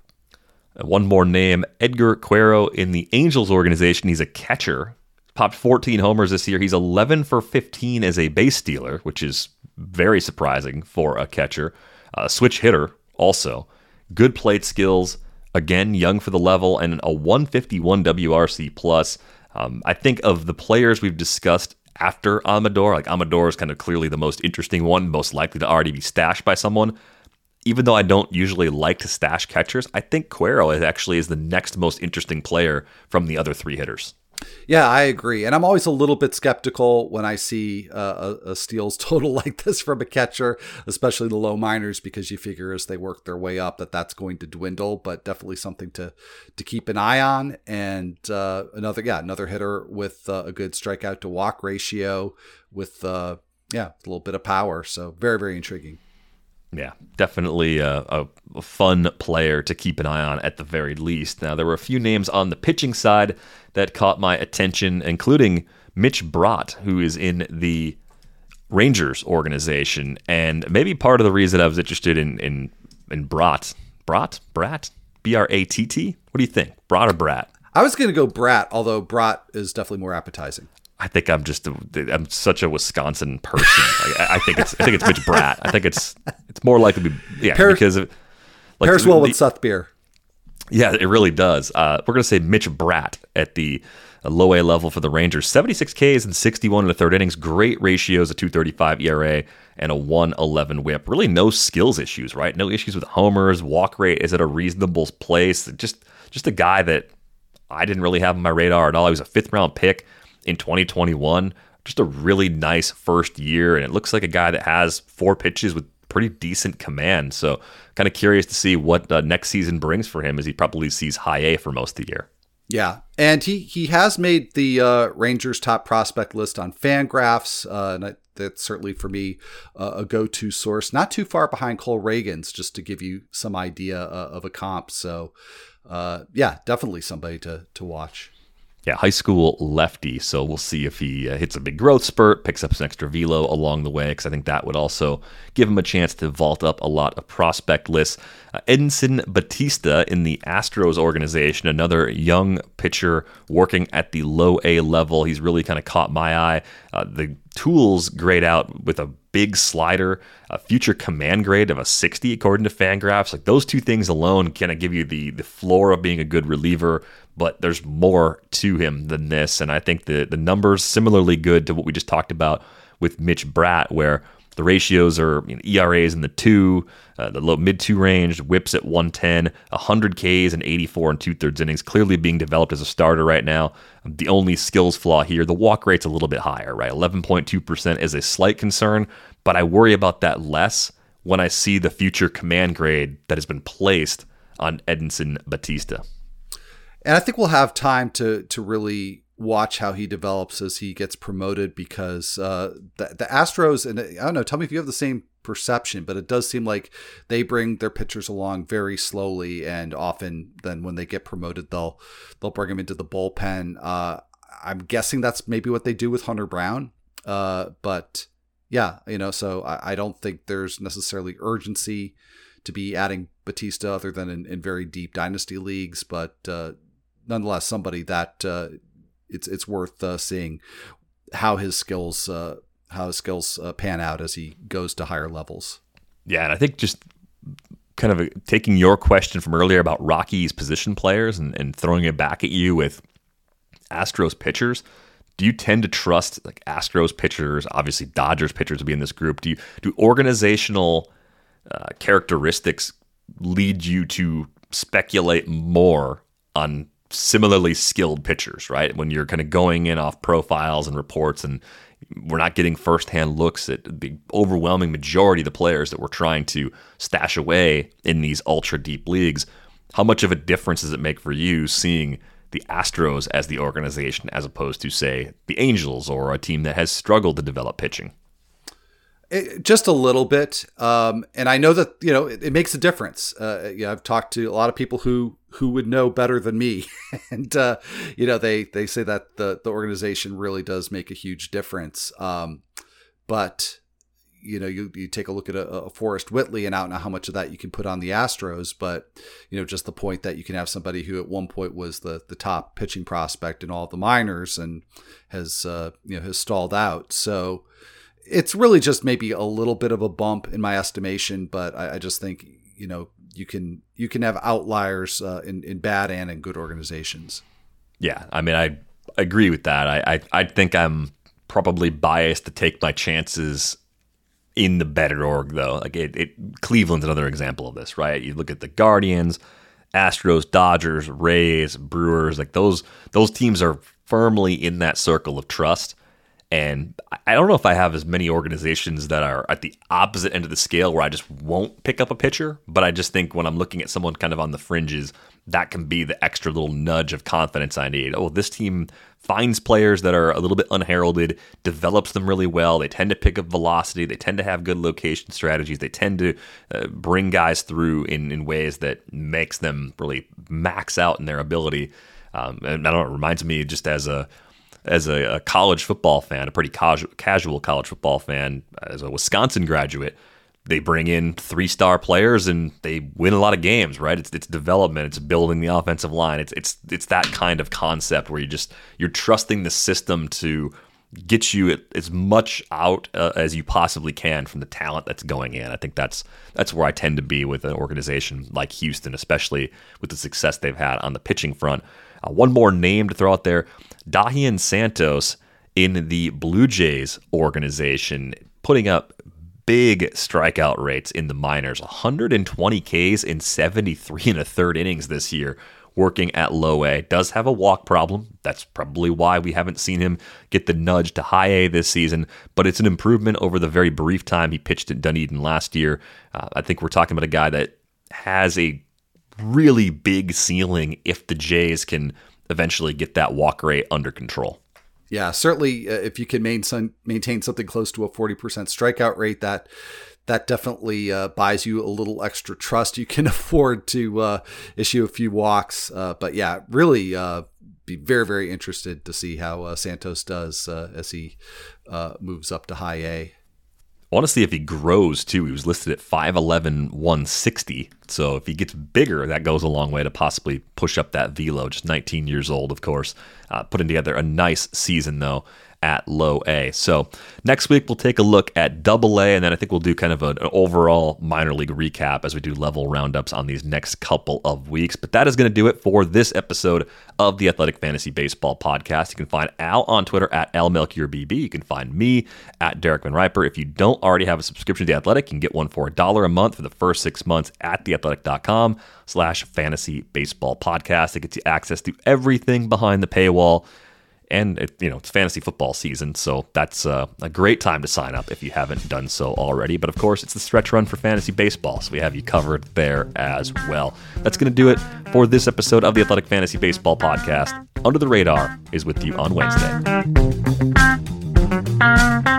One more name, Edgar Quero in the Angels organization. He's a catcher. Popped fourteen homers this year. He's eleven for fifteen as a base stealer, which is very surprising for a catcher. Uh, switch hitter also. Good plate skills. Again, young for the level, and a one fifty-one W R C plus. Um, I think of the players we've discussed after Amador, like Amador is kind of clearly the most interesting one, most likely to already be stashed by someone. Even though I don't usually like to stash catchers, I think Quero is actually is the next most interesting player from the other three hitters. Yeah, I agree. And I'm always a little bit skeptical when I see uh, a, a steals total like this from a catcher, especially the low minors, because you figure as they work their way up that that's going to dwindle, but definitely something to to keep an eye on. And uh, another, yeah, another hitter with uh, a good strikeout to walk ratio with, uh, yeah, a little bit of power. So very, very intriguing. Yeah, definitely a, a, a fun player to keep an eye on at the very least. Now, there were a few names on the pitching side that caught my attention, including Mitch Brott, who is in the Rangers organization. And maybe part of the reason I was interested in in, in Brott, Brott, Bratt, B R A T T? What do you think, Brott or Bratt? I was going to go Bratt, although Brott is definitely more appetizing. I think I'm just a, I'm such a Wisconsin person. Like, I, I think it's I think it's Mitch Bratt. I think it's it's more likely to be yeah Pair, because of, like, pairs well with Seth Beer. Yeah, it really does. Uh, we're gonna say Mitch Bratt at the uh, low A level for the Rangers. seventy-six Ks and sixty-one in the third innings. Great ratios, a two thirty-five E R A and a one eleven WHIP. Really no skills issues, right? No issues with homers. Walk rate is at a reasonable place. Just just a guy that I didn't really have on my radar at all. He was a fifth round pick in twenty twenty-one, just a really nice first year, and it looks like a guy that has four pitches with pretty decent command. So kind of curious to see what uh, next season brings for him, as he probably sees high A for most of the year. Yeah, and he he has made the uh, Rangers top prospect list on Fangraphs, uh, and I, that's certainly for me uh, a go-to source. Not too far behind Cole Reagans, just to give you some idea uh, of a comp. So uh, yeah, definitely somebody to to watch. Yeah, high school lefty, so we'll see if he uh, hits a big growth spurt, picks up some extra velo along the way, because I think that would also give him a chance to vault up a lot of prospect lists. Uh, Edinson Batista in the Astros organization, another young pitcher working at the low A level. He's really kind of caught my eye. Uh, the tools grade out with a big slider, a future command grade of a sixty according to Fangraphs. Like, those two things alone kind of give you the the floor of being a good reliever, but there's more to him than this. And I think the the numbers similarly good to what we just talked about with Mitch Bratt, where the ratios are, you know, E R As in the two, uh, the low mid two range, whips at one ten, one hundred Ks and eighty-four and two thirds innings, clearly being developed as a starter right now. The only skills flaw here, the walk rate's a little bit higher, right? eleven point two percent is a slight concern, but I worry about that less when I see the future command grade that has been placed on Edinson Batista. And I think we'll have time to to really watch how he develops as he gets promoted, because uh, the, the Astros, and I don't know, tell me if you have the same perception, but it does seem like they bring their pitchers along very slowly, and often then when they get promoted, they'll they'll bring them into the bullpen. Uh, I'm guessing that's maybe what they do with Hunter Brown, uh, but yeah, you know, so I, I don't think there's necessarily urgency to be adding Batista other than in, in very deep dynasty leagues, but uh, nonetheless, somebody that uh, it's it's worth uh, seeing how his skills uh, how his skills uh, pan out as he goes to higher levels. Yeah, and I think just kind of taking your question from earlier about Rockies position players and, and throwing it back at you with Astros pitchers. Do you tend to trust like Astros pitchers? Obviously, Dodgers pitchers would be in this group. Do you do organizational uh, characteristics lead you to speculate more on similarly skilled pitchers, right? When you're kind of going in off profiles and reports, and we're not getting firsthand looks at the overwhelming majority of the players that we're trying to stash away in these ultra deep leagues. How much of a difference does it make for you seeing the Astros as the organization as opposed to, say, the Angels or a team that has struggled to develop pitching? It, just a little bit. Um, and I know that, you know, it, it makes a difference. Uh, yeah, I've talked to a lot of people who, who would know better than me. and, uh, you know, they, they say that the, the organization really does make a huge difference. Um, but, you know, you, you take a look at a, a Forrest Whitley, and I don't know how much of that you can put on the Astros, but, you know, just the point that you can have somebody who at one point was the, the top pitching prospect in all of the minors and has, uh, you know, has stalled out. So, it's really just maybe a little bit of a bump in my estimation, but I, I just think, you know, you can you can have outliers uh, in, in bad and in good organizations. Yeah, I mean, I agree with that. I, I I think I'm probably biased to take my chances in the better org, though. Like it, it Cleveland's another example of this, right? You look at the Guardians, Astros, Dodgers, Rays, Brewers, like those those teams are firmly in that circle of trust. And I don't know if I have as many organizations that are at the opposite end of the scale where I just won't pick up a pitcher. But I just think when I'm looking at someone kind of on the fringes, that can be the extra little nudge of confidence I need. Oh, this team finds players that are a little bit unheralded, develops them really well. They tend to pick up velocity. They tend to have good location strategies. They tend to uh, bring guys through in, in ways that makes them really max out in their ability. Um, and I don't know, it reminds me just as a As a, a college football fan, a pretty casual, casual college football fan, as a Wisconsin graduate, they bring in three-star players and they win a lot of games, right? It's it's development, it's building the offensive line, it's it's it's that kind of concept where you just you're trusting the system to get you as much out uh, as you possibly can from the talent that's going in. I think that's that's where I tend to be with an organization like Houston, especially with the success they've had on the pitching front. Uh, one more name to throw out there, Dahian Santos in the Blue Jays organization, putting up big strikeout rates in the minors, one hundred twenty Ks in seventy-three and a third innings this year, working at low A. Does have a walk problem. That's probably why we haven't seen him get the nudge to high A this season, but it's an improvement over the very brief time he pitched at Dunedin last year. Uh, I think we're talking about a guy that has a really big ceiling if the Jays can eventually get that walk rate under control. Yeah, certainly uh, if you can maintain maintain something close to a forty percent strikeout rate, that that definitely uh, buys you a little extra trust. You can afford to uh, issue a few walks. Uh, but yeah, really uh, be very, very interested to see how uh, Santos does uh, as he uh, moves up to high A. I want to see if he grows too. He was listed at five eleven, one sixty. So if he gets bigger, that goes a long way to possibly push up that velo. Just nineteen years old, of course. Uh, putting together a nice season, though, at low A. So next week, we'll take a look at double A, and then I think we'll do kind of an overall minor league recap as we do level roundups on these next couple of weeks. But that is going to do it for this episode of the Athletic Fantasy Baseball Podcast. You can find Al on Twitter at Al Melchior B B. You can find me at Derek Van Riper. If you don't already have a subscription to The Athletic, you can get one for a dollar a month for the first six months at theathletic.com slash fantasy baseball podcast. It gets you access to everything behind the paywall. And, it, you know, it's fantasy football season, so that's uh, a great time to sign up if you haven't done so already. But, of course, it's the stretch run for fantasy baseball, so we have you covered there as well. That's going to do it for this episode of the Athletic Fantasy Baseball Podcast. Under the Radar is with you on Wednesday.